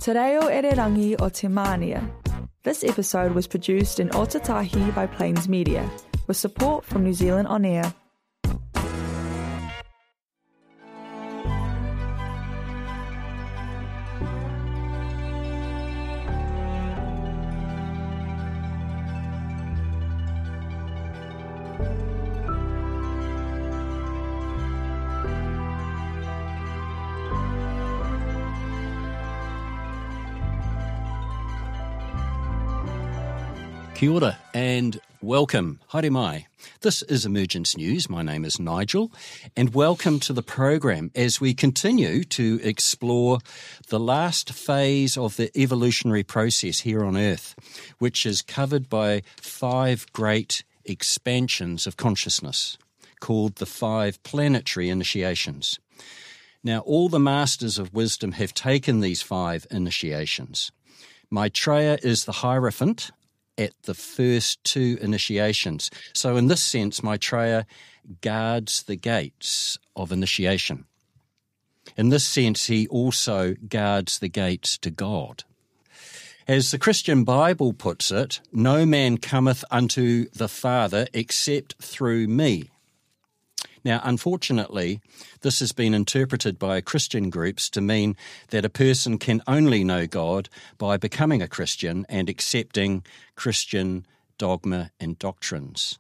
Te reo Ererangi o Te Mānia. This episode was produced in Otatahi by Plains Media, with support from New Zealand On Air. Kia ora and welcome. Haere mai. This is Emergence News. My name is Nigel and welcome to the program as we continue to explore the last phase of the evolutionary process here on Earth, which is covered by 5 great expansions of consciousness called the 5 planetary initiations. Now, all the masters of wisdom have taken these 5 initiations. Maitreya is the Hierophant at the first 2 initiations. So in this sense, Maitreya guards the gates of initiation. In this sense, he also guards the gates to God. As the Christian Bible puts it, no man cometh unto the Father except through me. Now, unfortunately, this has been interpreted by Christian groups to mean that a person can only know God by becoming a Christian and accepting Christian dogma and doctrines.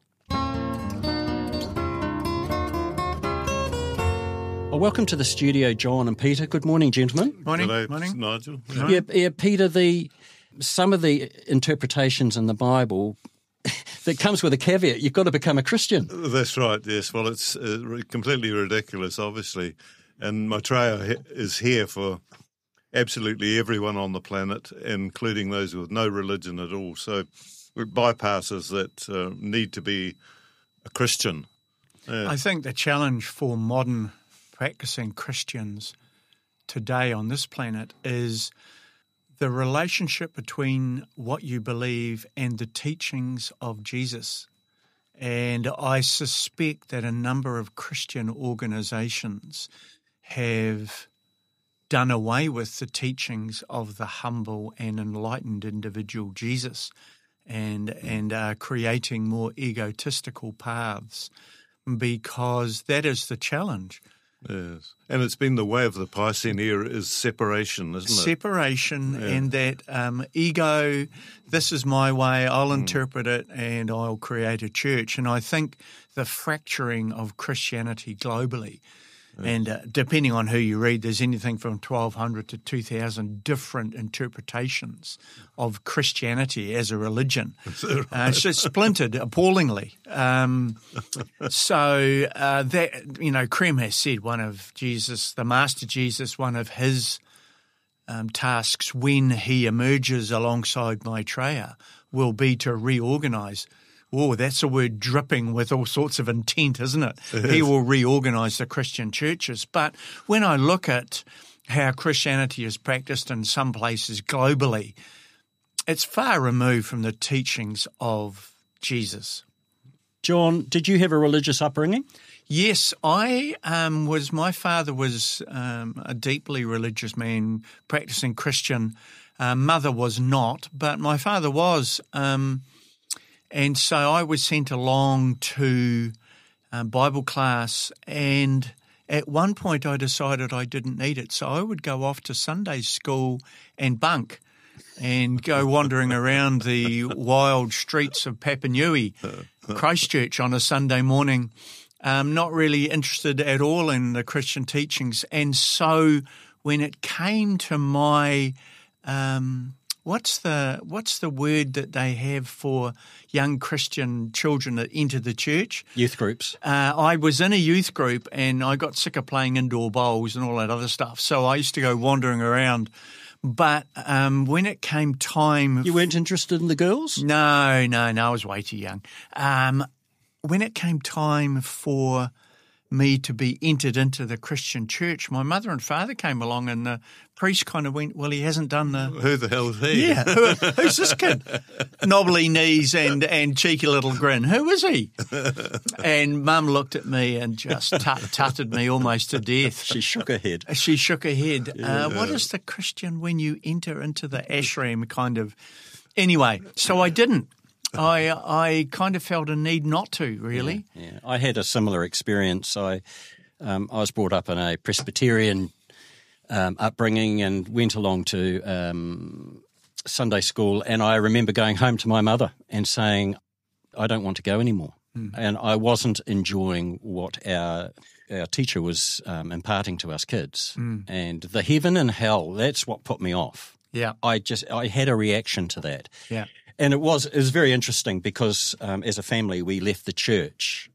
Well, welcome to the studio, John and Peter. Good morning, gentlemen. Morning. G'day, Morning. Nigel. Yeah, Peter, some of the interpretations in the Bible that comes with a caveat. You've got to become a Christian. That's right, yes. Well, it's completely ridiculous, obviously. And Maitreya is here for absolutely everyone on the planet, including those with no religion at all. So it bypasses that need to be a Christian. I think the challenge for modern practicing Christians today on this planet is the relationship between what you believe and the teachings of Jesus. And I suspect that a number of Christian organizations have done away with the teachings of the humble and enlightened individual Jesus and are creating more egotistical paths, because that is the challenge. Yes. And it's been the way of the Piscean era is separation, isn't it? Separation, and that ego, this is my way, I'll interpret it and I'll create a church. And I think the fracturing of Christianity globally, and depending on who you read, there's anything from 1,200 to 2,000 different interpretations of Christianity as a religion. It's just splintered appallingly. So that, Krem has said one of Jesus, the Master Jesus, one of his tasks when he emerges alongside Maitreya will be to reorganize. Oh, that's a word dripping with all sorts of intent, isn't it? He will reorganize the Christian churches. But when I look at how Christianity is practiced in some places globally, it's far removed from the teachings of Jesus. John, did you have a religious upbringing? Yes, my father was a deeply religious man, practicing Christian. Mother was not, but my father was. And so I was sent along to Bible class, and at one point I decided I didn't need it. So I would go off to Sunday school and bunk and go wandering around the wild streets of Papanui, Christchurch on a Sunday morning, not really interested at all in the Christian teachings. And so when it came to my what's the word that they have for young Christian children that enter the church? Youth groups. I was in a youth group and I got sick of playing indoor bowls and all that other stuff. So I used to go wandering around. But when it came time... You weren't interested in the girls? No, I was way too young. When it came time for me to be entered into the Christian church, my mother and father came along, and the priest kind of went, well, he hasn't done the... Who the hell is he? Yeah, who's this kid? Knobbly knees and cheeky little grin. Who is he? And Mum looked at me and just tutted me almost to death. She shook her head. She shook her head. What is the Christian when you enter into the ashram kind of... Anyway, so I didn't. I kind of felt a need not to, really. Yeah. I had a similar experience. I was brought up in a Presbyterian upbringing and went along to Sunday school, and I remember going home to my mother and saying, I don't want to go anymore. And I wasn't enjoying what our teacher was imparting to us kids. And the heaven and hell, that's what put me off. Yeah. I had a reaction to that. Yeah. And it was very interesting because as a family we left the church,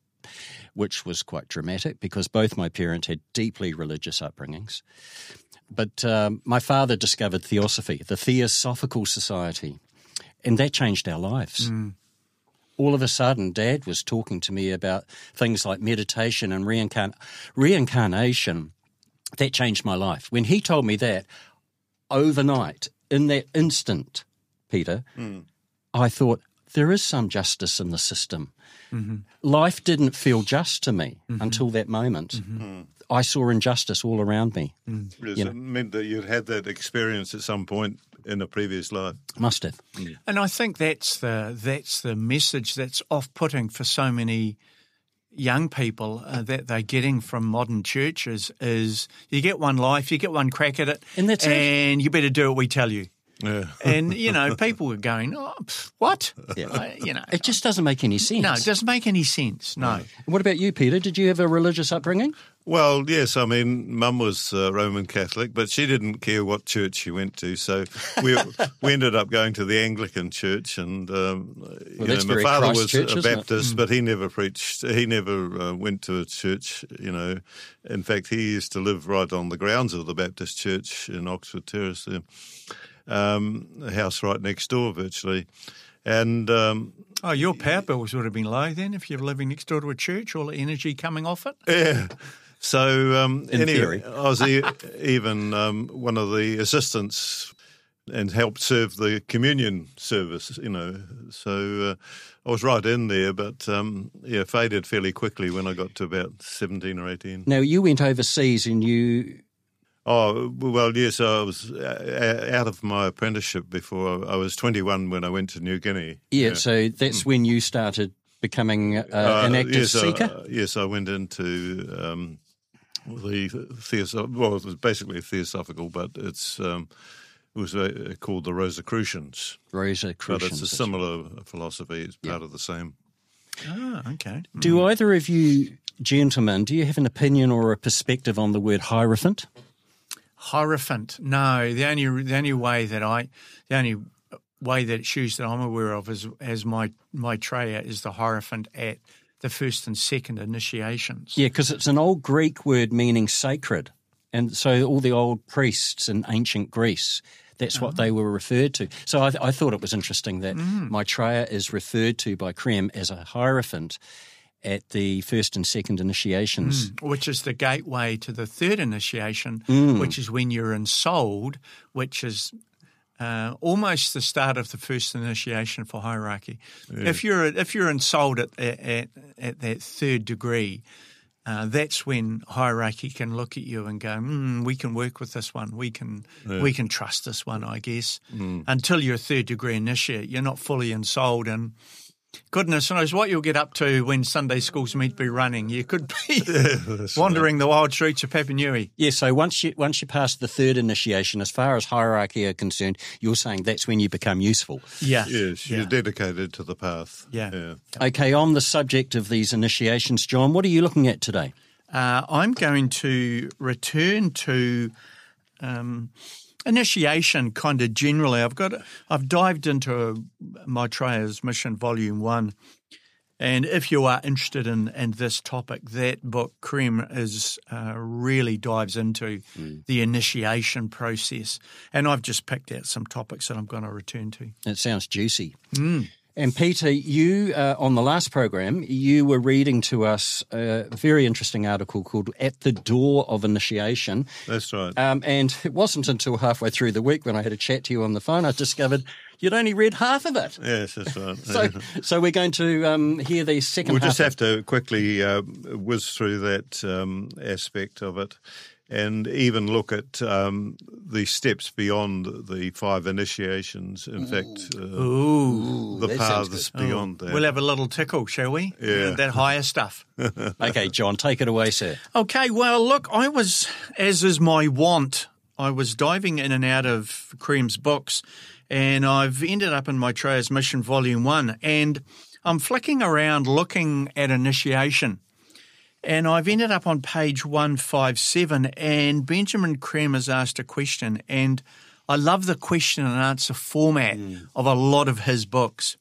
which was quite dramatic because both my parents had deeply religious upbringings. But my father discovered Theosophy, the Theosophical Society, and that changed our lives. All of a sudden, Dad was talking to me about things like meditation and reincarnation. That changed my life. When he told me that, overnight, in that instant, Peter, I thought, there is some justice in the system. Life didn't feel just to me until that moment. I saw injustice all around me. Yes, it meant that you'd had that experience at some point in a previous life. Must have. And I think that's the message that's off-putting for so many young people that they're getting from modern churches is you get one life, you get one crack at it, and that's and you better do what we tell you. Yeah. And, people were going, what? Yeah. It just doesn't make any sense. No, it doesn't make any sense, no. What about you, Peter? Did you have a religious upbringing? Well, yes. I mean, Mum was Roman Catholic, but she didn't care what church she went to. So we ended up going to the Anglican church, and my father was a Baptist, but he never preached. He never went to a church. In fact, he used to live right on the grounds of the Baptist church in Oxford Terrace, a house right next door, virtually, and. Your power bills would have been low then if you're living next door to a church, all the energy coming off it. Yeah. So theory. I was even one of the assistants and helped serve the communion service, So I was right in there, but faded fairly quickly when I got to about 17 or 18. Now, you went overseas and you... Oh, well, yes, I was out of my apprenticeship before. I was 21 when I went to New Guinea. Yeah, so that's when you started becoming an active seeker? Yes, I went into it was basically theosophical, but it was called the Rosicrucians. Rosicrucians. But it's a similar philosophy. It's part of the same. Oh, okay. Do either of you gentlemen, do you have an opinion or a perspective on the word hierophant? Hierophant? No. The only way that it's used that I'm aware of as Maitreya is the hierophant at the first and second initiations. Yeah, because it's an old Greek word meaning sacred. And so all the old priests in ancient Greece, that's what they were referred to. So I thought it was interesting that Maitreya is referred to by Cream as a hierophant at the first and second initiations. Which is the gateway to the third initiation, which is when you're ensouled, which is almost the start of the first initiation for hierarchy. Yeah. If you're ensouled at that third degree, that's when hierarchy can look at you and go, we can work with this one. We can trust this one, I guess. Until you're a third degree initiate, you're not fully ensouled, and goodness knows what you'll get up to when Sunday school's meant to be running. You could be wandering the wild streets of Papanui. Yeah, so once you pass the third initiation, as far as hierarchy are concerned, you're saying that's when you become useful. Yeah. Yes, you're dedicated to the path. Yeah. Okay, on the subject of these initiations, John, what are you looking at today? I'm going to return to initiation kind of generally. I've dived into Maitreya's Mission Volume 1, and if you are interested in this topic, that book, Cream, really dives into the initiation process, and I've just picked out some topics that I'm going to return to. It sounds juicy. And Peter, you, on the last program, you were reading to us a very interesting article called At the Door of Initiation. That's right. And it wasn't until halfway through the week when I had a chat to you on the phone, I discovered you'd only read half of it. Yes, that's right. So we're going to hear the second half. We'll just have to quickly whiz through that aspect of it. And even look at the steps beyond the 5 initiations. In fact, the paths beyond that. We'll have a little tickle, shall we? Yeah. That higher stuff. Okay, John, take it away, sir. Okay, well, look, I was, as is my wont, I was diving in and out of Cream's books, and I've ended up in Maitreya's Mission Volume 1, and I'm flicking around looking at initiation. And I've ended up on page 157, and Benjamin Creme has asked a question, and I love the question and answer format of a lot of his books.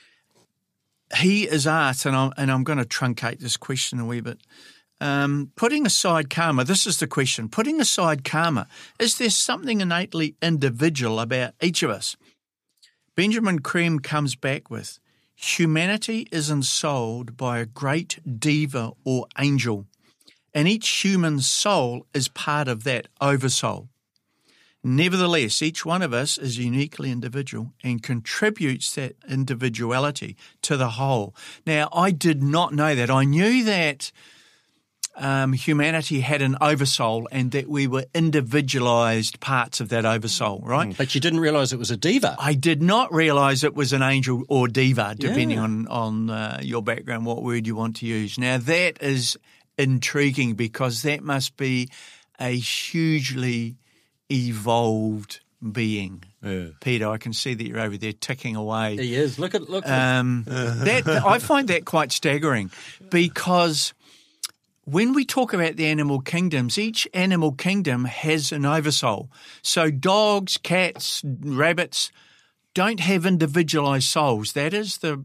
He is asked, and I'm going to truncate this question a wee bit, putting aside karma, this is the question, putting aside karma, is there something innately individual about each of us? Benjamin Creme comes back with, humanity is ensouled by a great diva or angel, and each human soul is part of that oversoul. Nevertheless, each one of us is uniquely individual and contributes that individuality to the whole. Now, I did not know that. I knew that humanity had an oversoul and that we were individualized parts of that oversoul, right? But you didn't realize it was a diva. I did not realize it was an angel or diva, depending on your background, what word you want to use. Now, that is intriguing because that must be a hugely evolved being. Yeah. Peter, I can see that you're over there ticking away. He is. Look. That I find that quite staggering because when we talk about the animal kingdoms, each animal kingdom has an oversoul. So dogs, cats, rabbits don't have individualized souls. That is the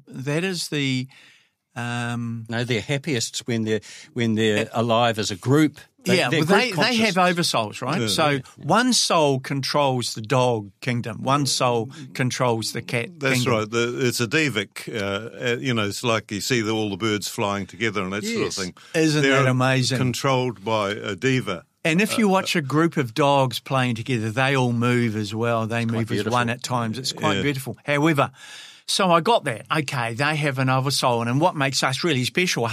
No, they're happiest when they're alive as a group. They have oversouls, right? Yeah. So one soul controls the dog kingdom. One soul controls the cat That's kingdom. right. It's a divic. It's like you see all the birds flying together and that sort of thing. Isn't They're that amazing? Controlled by a diva. And if you watch a group of dogs playing together, they all move as well. They move as one at times. It's quite beautiful. However, so I got that. Okay, they have an oversoul. And what makes us really special,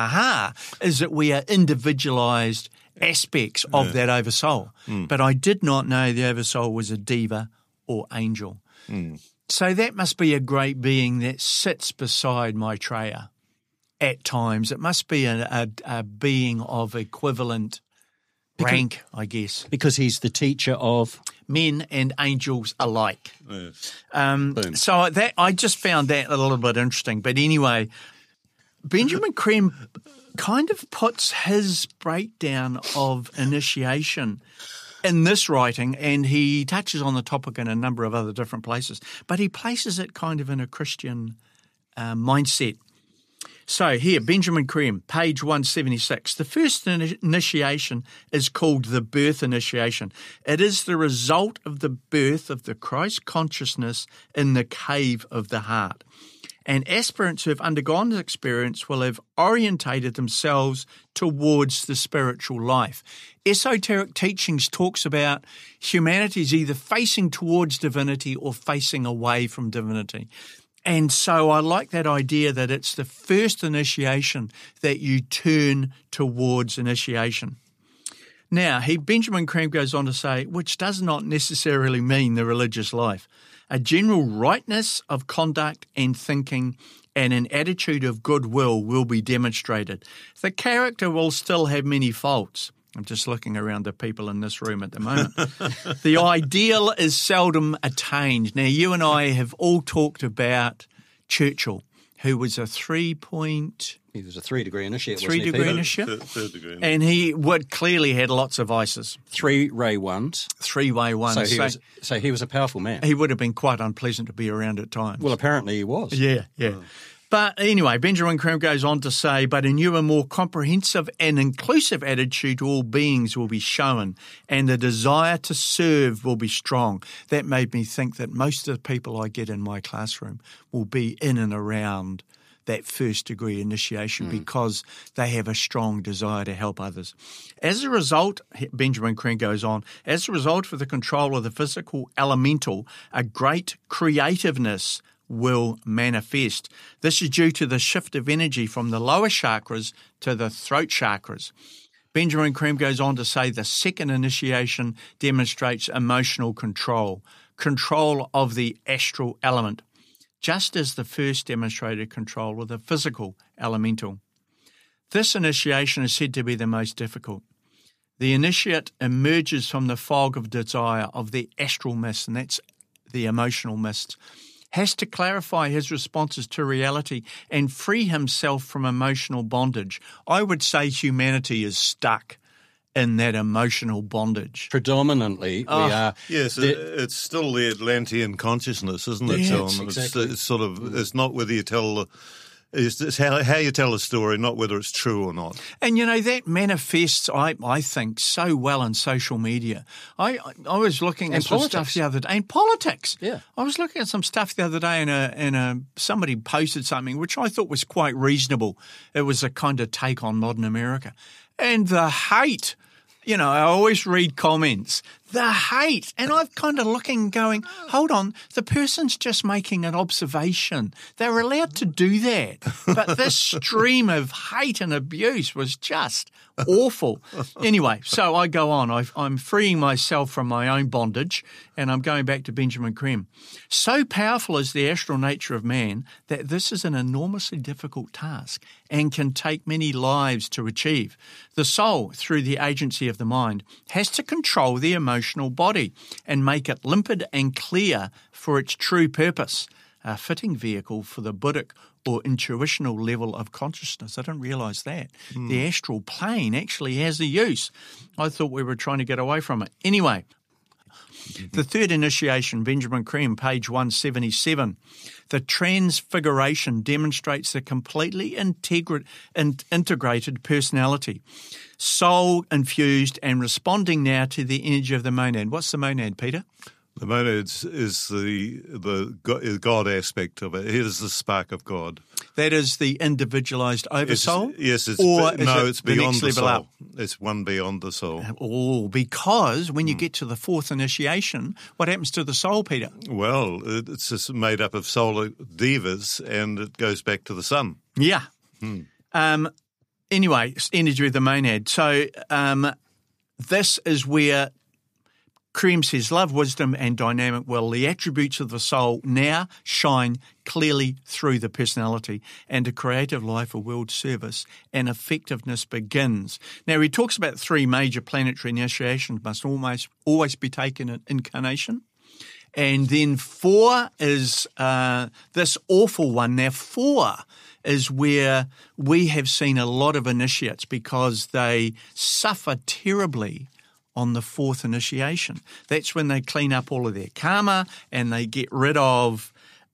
is that we are individualized aspects of that oversoul. But I did not know the oversoul was a diva or angel. So that must be a great being that sits beside Maitreya at times. It must be a being of equivalent rank, I guess. Because he's the teacher of men and angels alike. Yes. So that I just found that a little bit interesting. But anyway, Benjamin Creme kind of puts his breakdown of initiation in this writing, and he touches on the topic in a number of other different places, but he places it kind of in a Christian mindset. So here, Benjamin Creme, page 176. The first initiation is called the birth initiation. It is the result of the birth of the Christ consciousness in the cave of the heart. And aspirants who have undergone this experience will have orientated themselves towards the spiritual life. Esoteric teachings talks about humanity's either facing towards divinity or facing away from divinity. And so I like that idea that it's the first initiation that you turn towards initiation. Now, Benjamin Creme goes on to say, which does not necessarily mean the religious life. A general rightness of conduct and thinking and an attitude of goodwill will be demonstrated. The character will still have many faults. I'm just looking around the people in this room at the moment. The ideal is seldom attained. Now, you and I have all talked about Churchill, who was a 3-point... He was a 3-degree initiate, wasn't he, Peter? Initiate. Third degree. And he clearly had lots of vices. 3-way ones. 3-way ones. So he was a powerful man. He would have been quite unpleasant to be around at times. Well, apparently he was. Yeah. But anyway, Benjamin Creme goes on to say, but a new and more comprehensive and inclusive attitude to all beings will be shown, and the desire to serve will be strong. That made me think that most of the people I get in my classroom will be in and around that first degree initiation because they have a strong desire to help others. As a result, Benjamin Creme goes on, as a result of the control of the physical elemental, a great creativeness will manifest. This is due to the shift of energy from the lower chakras to the throat chakras. Benjamin Creme goes on to say the second initiation demonstrates emotional control of the astral element, just as the first demonstrated control of the physical elemental. This initiation is said to be the most difficult. The initiate emerges from the fog of desire of the astral mist, and that's the emotional mist, has to clarify his responses to reality and free himself from emotional bondage. I would say humanity is stuck in that emotional bondage. Predominantly, we are. Yes, it's still the Atlantean consciousness, isn't it, John? Exactly. It's sort of, it's not whether you tell, it's how you tell a story, not whether it's true or not. And, that manifests, I think, so well in social media. I was looking at some stuff the other day. And politics. Yeah. I was looking at some stuff the other day and somebody posted something which I thought was quite reasonable. It was a kind of take on modern America. And the hate, I always read comments, the hate. And I'm kind of looking going, hold on, the person's just making an observation. They're allowed to do that. But this stream of hate and abuse was just awful. Anyway, so I go on. I'm freeing myself from my own bondage, and I'm going back to Benjamin Creme. So powerful is the astral nature of man that this is an enormously difficult task and can take many lives to achieve. The soul, through the agency of the mind, has to control the emotional body and make it limpid and clear for its true purpose, a fitting vehicle for the Buddhic or intuitional level of consciousness. I didn't realise that. The astral plane actually has a use. I thought we were trying to get away from it. Anyway, the third initiation, Benjamin Creme, page 177. The transfiguration demonstrates the completely integrated personality, soul infused and responding now to the energy of the monad. What's the monad, Peter? The monads is the God aspect of it. It is the spark of God. That is the individualized oversoul? It's beyond the soul. Up? It's one beyond the soul. Oh, because when you get to the fourth initiation, what happens to the soul, Peter? Well, it's just made up of solar devas, and it goes back to the sun. Yeah. Anyway, energy of the monad. So this is where Creme says love, wisdom, and dynamic will, the attributes of the soul, now shine clearly through the personality, and a creative life of world service and effectiveness begins. Now, he talks about three major planetary initiations must always be taken in incarnation. And then 4 is this awful one. Now, 4 is where we have seen a lot of initiates because they suffer terribly on the 4th initiation. That's when they clean up all of their karma and they get rid of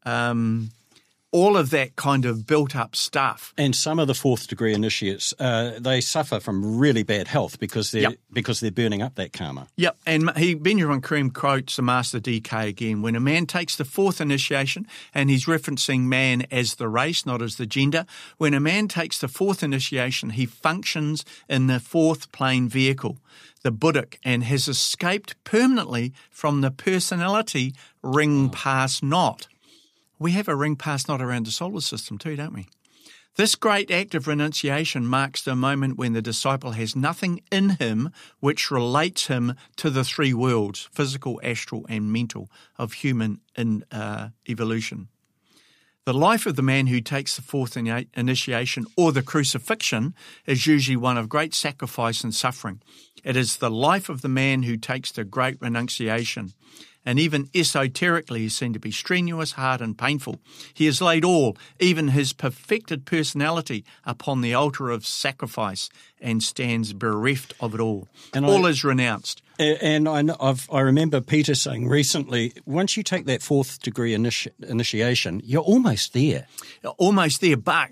all of that kind of built-up stuff. And some of the 4th degree initiates, they suffer from really bad health because they're burning up that karma. Yep, and Benjamin Creme quotes the Master DK again. When a man takes the 4th initiation, and he's referencing man as the race, not as the gender, when a man takes the 4th initiation, he functions in the 4th plane vehicle, the Buddhic, and has escaped permanently from the personality ring past knot. We have a ring past knot around the solar system too, don't we? This great act of renunciation marks the moment when the disciple has nothing in him which relates him to the three worlds, physical, astral, and mental, of human evolution. The life of the man who takes the 4th initiation, or the crucifixion, is usually one of great sacrifice and suffering. It is the life of the man who takes the great renunciation. and even esoterically is seen to be strenuous, hard and painful. He has laid all, even his perfected personality, upon the altar of sacrifice and stands bereft of it all. And all is renounced. And I remember Peter saying recently, once you take that fourth degree initiation, you're almost there. Almost there, but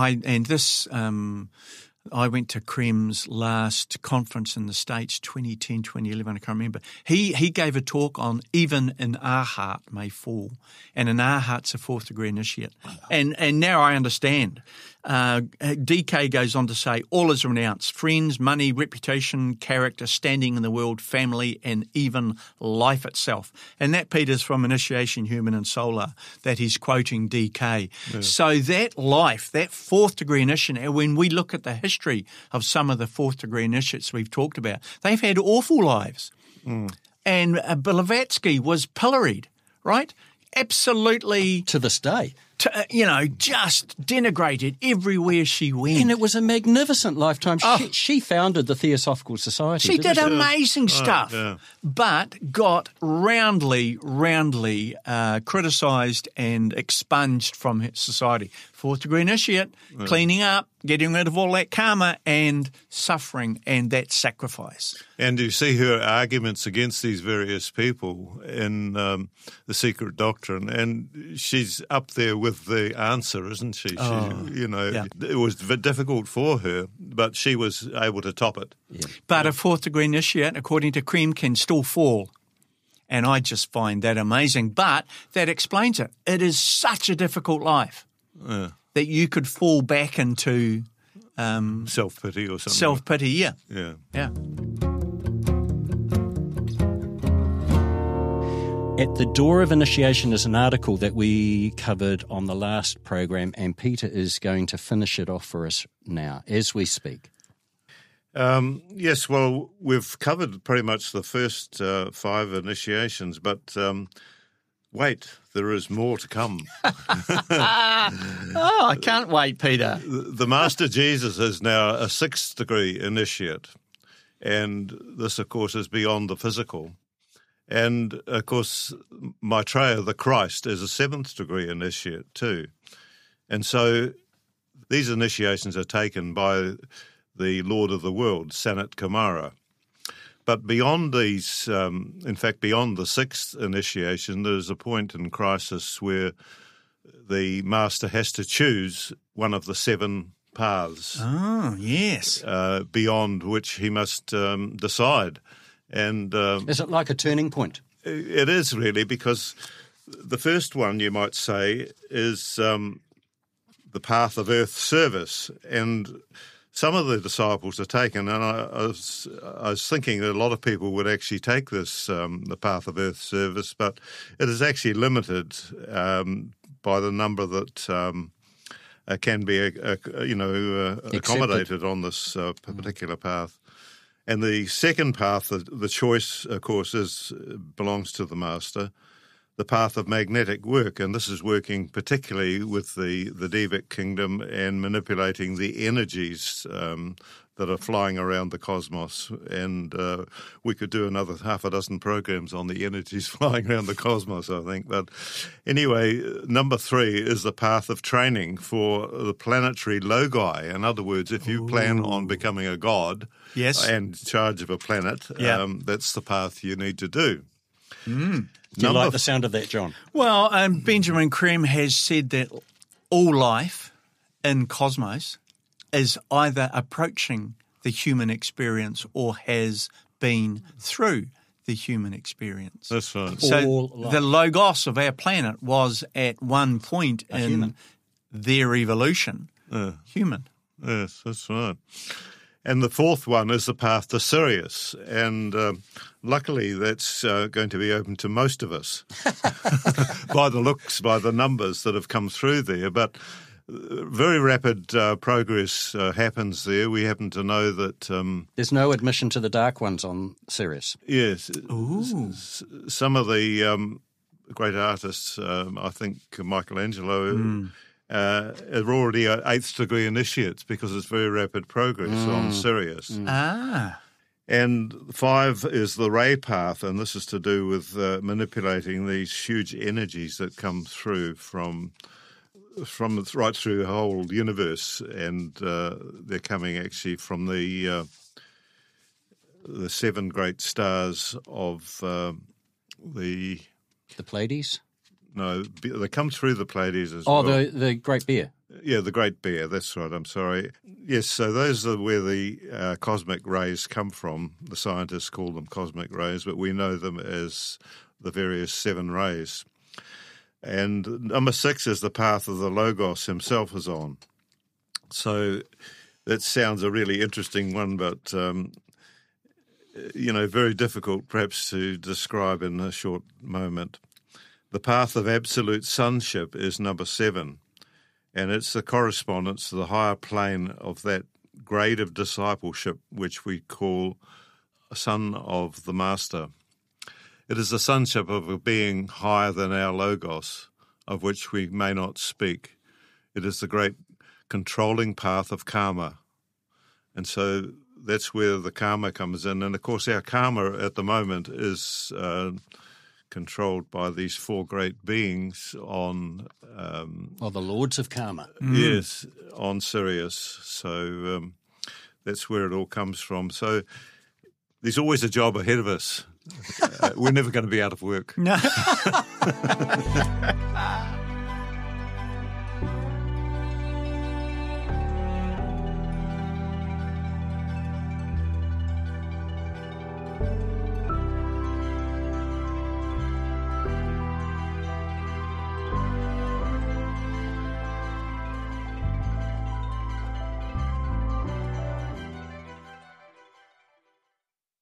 I went to Krem's last conference in the States, 2010, 2011, I can't remember. He gave a talk on even an Arhat may fall, and an Arhat's a fourth degree initiate. And now I understand. DK goes on to say, all is renounced, friends, money, reputation, character, standing in the world, family, and even life itself. And that, Peter's from Initiation Human and Solar, that he's quoting DK. Yeah. So that life, that fourth degree initiate, when we look at the history of some of the fourth degree initiates we've talked about, they've had awful lives. And Blavatsky was pilloried, right? Absolutely. To this day. Just denigrated everywhere she went. And it was a magnificent lifetime. She founded the Theosophical Society. She did amazing stuff, but got roundly criticised and expunged from society. Fourth degree initiate, cleaning up, getting rid of all that karma and suffering and that sacrifice. And you see her arguments against these various people in The Secret Doctrine, and she's up there with the answer, isn't she? It was difficult for her, but she was able to top it. Yeah. But a fourth degree initiate, according to Krem, can still fall. And I just find that amazing. But that explains it. It is such a difficult life that you could fall back into self-pity or something. Self-pity, yeah. At the Door of Initiation is an article that we covered on the last program, and Peter is going to finish it off for us now as we speak. Yes, well, we've covered pretty much the first 5 initiations, but wait, there is more to come. I can't wait, Peter. The Master Jesus is now a 6th degree initiate, and this, of course, is beyond the physical. And, of course, Maitreya, the Christ, is a 7th degree initiate too. And so these initiations are taken by the Lord of the World, Sanat Kumara. But beyond these, in fact, beyond the 6th initiation, there's a point in crisis where the Master has to choose one of the 7 paths. Oh, yes. Beyond which he must decide. And is it like a turning point? It is really, because the first one, you might say, is the path of earth service. And some of the disciples are taken, and I was thinking that a lot of people would actually take this, the path of earth service, but it is actually limited by the number that can be, accommodated on this particular path. And the second path, the choice, of course, belongs to the Master, the path of magnetic work. And this is working particularly with the Devic kingdom and manipulating the energies that are flying around the cosmos. And we could do another half a dozen programs on the energies flying around the cosmos, I think. But anyway, number 3 is the path of training for the planetary logi. In other words, if you plan on becoming a god and in charge of a planet, that's the path you need to do. Do you like the sound of that, John? Well, Benjamin Krem has said that all life in cosmos is either approaching the human experience or has been through the human experience. That's right. So the logos of our planet was at one point in their evolution human. Yes, that's right. And the fourth one is the path to Sirius. And luckily that's going to be open to most of us by the looks, by the numbers that have come through there. But very rapid progress happens there. We happen to know that... there's no admission to the Dark Ones on Sirius. Yes. Ooh. Some of the great artists, I think Michelangelo... are already 8th degree initiates because it's very rapid progress on Sirius. And 5 is the ray path, and this is to do with manipulating these huge energies that come through from right through the whole universe, and they're coming actually from the 7 great stars of the Pleiades? No, they come through the Pleiades as well. well. The Great Bear. Yeah, the Great Bear, that's right, I'm sorry. Yes, so those are where the cosmic rays come from. The scientists call them cosmic rays, but we know them as the various 7 rays. And number 6 is the path of the Logos himself is on. So that sounds a really interesting one, but, very difficult perhaps to describe in a short moment. The path of absolute sonship is number 7. And it's the correspondence to the higher plane of that grade of discipleship which we call a son of the Master. It is the sonship of a being higher than our Logos, of which we may not speak. It is the great controlling path of karma. And so that's where the karma comes in. And, of course, our karma at the moment is controlled by these 4 great beings on... the Lords of Karma. Yes, on Sirius. So that's where it all comes from. So there's always a job ahead of us. We're never going to be out of work. No.